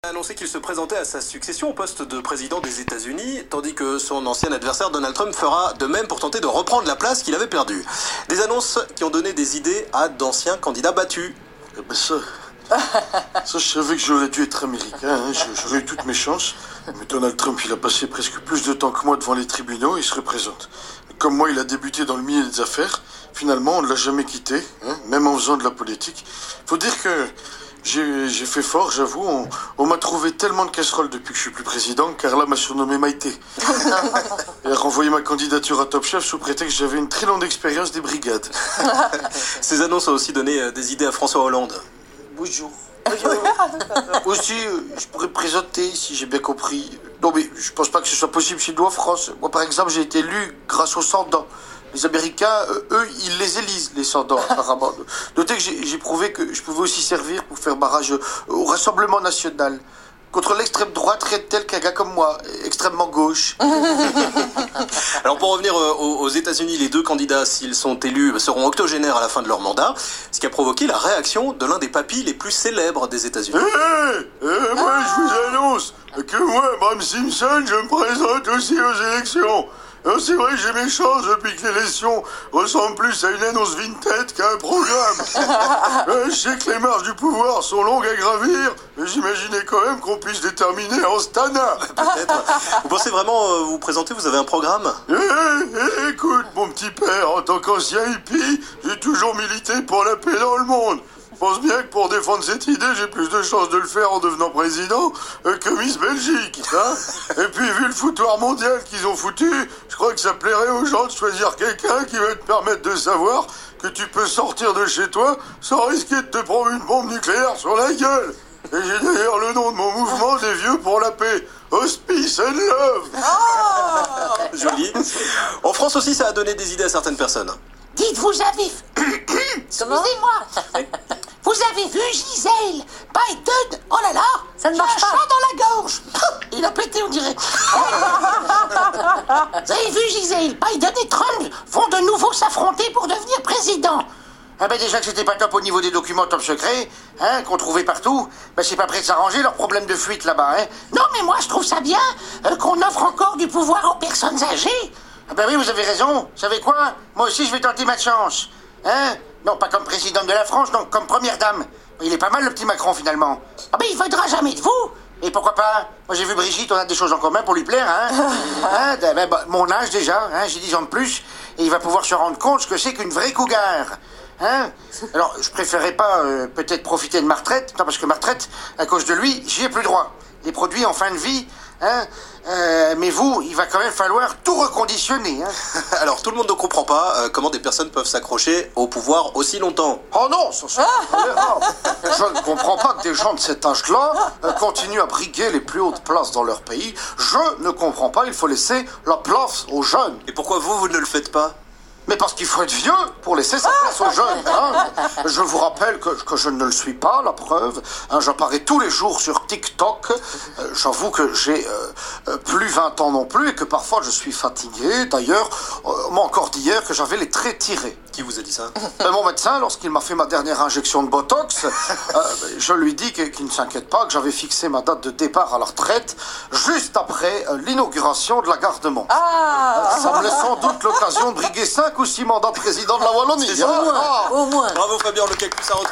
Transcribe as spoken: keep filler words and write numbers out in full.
Il a annoncé qu'il se présentait à sa succession au poste de président des États-Unis, tandis que son ancien adversaire Donald Trump fera de même pour tenter de reprendre la place qu'il avait perdue. Des annonces qui ont donné des idées à d'anciens candidats battus. Eh ben ça, ça, je savais que j'aurais dû être américain, hein. J'aurais eu toutes mes chances. Mais Donald Trump, il a passé presque plus de temps que moi devant les tribunaux, il se représente. Comme moi, il a débuté dans le milieu des affaires. Finalement, on ne l'a jamais quitté, hein, même en faisant de la politique. Faut dire que j'ai j'ai fait fort, j'avoue. On, on m'a trouvé tellement de casseroles depuis que je suis plus président, Carla m'a surnommé Maïté. Elle a renvoyé ma candidature à Top Chef sous prétexte que j'avais une très longue expérience des brigades. Ces annonces ont aussi donné des idées à François Hollande. Bonjour. Aussi, euh, je pourrais présenter, si j'ai bien compris. Non, mais je pense pas que ce soit possible chez nous en France. Moi, par exemple, j'ai été élu grâce aux sans-dents. Les Américains, euh, eux, ils les élisent, les sans-dents, apparemment. Notez que j'ai j'ai prouvé que je pouvais aussi servir pour faire barrage au Rassemblement national. Contre l'extrême droite, rien de tel qu'un gars comme moi, extrêmement gauche. Alors pour revenir aux, aux États-Unis, les deux candidats, s'ils sont élus, seront octogénaires à la fin de leur mandat, ce qui a provoqué la réaction de l'un des papys les plus célèbres des États-Unis. Hé, hey, moi je vous annonce que moi, Bram Simpson, je me présente aussi aux élections. Alors, c'est vrai, j'ai mes chances depuis que l'élection ressemble plus à une annonce vintage qu'à un programme. euh, je sais que les marches du pouvoir sont longues à gravir, mais j'imaginais quand même qu'on puisse les terminer en stana. Peut-être. Vous pensez vraiment euh, vous présenter? Vous avez un programme? Eh, eh, écoute, mon petit père, en tant qu'ancien hippie, j'ai toujours milité pour la paix dans le monde. Je pense bien que pour défendre cette idée, j'ai plus de chances de le faire en devenant président euh, que Miss Belgique. Hein. Et puis, vu le foutoir mondial qu'ils ont foutu, je crois que ça plairait aux gens de choisir quelqu'un qui va te permettre de savoir que tu peux sortir de chez toi sans risquer de te prendre une bombe nucléaire sur la gueule. Et j'ai d'ailleurs le nom de mon mouvement des vieux pour la paix. Hospice and Love. Oh joli. En France aussi, ça a donné des idées à certaines personnes. Dites, vous avez... Excusez-moi. Vous avez vu Gisèle Biden? Oh là là, ça ne marche j'ai pas. un chat dans la gorge. Il a pété, on dirait. Vous avez vu Gisèle Biden et Trump vont de nouveau s'affronter pour devenir président. Ah ben déjà que c'était pas top au niveau des documents top secrets, hein, qu'on trouvait partout, ben c'est pas prêt de s'arranger leur problème de fuite là-bas, hein. Non mais moi je trouve ça bien euh, qu'on offre encore du pouvoir aux personnes âgées. Ah ben oui, vous avez raison. Vous savez quoi? Moi aussi je vais tenter ma chance. Hein? Non, pas comme présidente de la France, non, comme première dame. Il est pas mal le petit Macron finalement. Ah ben il vaudra jamais de vous. Et pourquoi pas? Moi j'ai vu Brigitte, on a des choses en commun pour lui plaire, hein. hein ben, ben, mon âge déjà, hein, j'ai dix ans de plus, et il va pouvoir se rendre compte ce que c'est qu'une vraie cougar. Hein? Alors, je préférerais pas euh, peut-être profiter de ma retraite, non, parce que ma retraite, à cause de lui, j'y ai plus droit. Les produits en fin de vie, hein? Euh, mais vous, il va quand même falloir tout reconditionner, hein? Alors, tout le monde ne comprend pas euh, comment des personnes peuvent s'accrocher au pouvoir aussi longtemps. Oh non, ça c'est intolérable. Je ne comprends pas que des gens de cet âge-là euh, continuent à briguer les plus hautes places dans leur pays. Je ne comprends pas, il faut laisser la place aux jeunes. Et pourquoi vous, vous ne le faites pas? Mais parce qu'il faut être vieux pour laisser sa place aux jeunes. Hein. Je vous rappelle que, que je ne le suis pas, la preuve. Hein, j'apparais tous les jours sur TikTok. Euh, j'avoue que j'ai euh, euh, plus vingt ans non plus et que parfois je suis fatigué. D'ailleurs, euh, on m'a encore dit hier que j'avais les traits tirés. Qui vous a dit ça? euh, Mon médecin, lorsqu'il m'a fait ma dernière injection de Botox, euh, je lui dis que- qu'il ne s'inquiète pas, que j'avais fixé ma date de départ à la retraite juste après euh, l'inauguration de la gare de Mons. Ah, Ça me laisse sans doute l'occasion de briguer cinq ou six mandats de président de la Wallonie. C'est ça, hein. au moins. Ah. au moins. Bravo Fabien, le cactus à retrouver.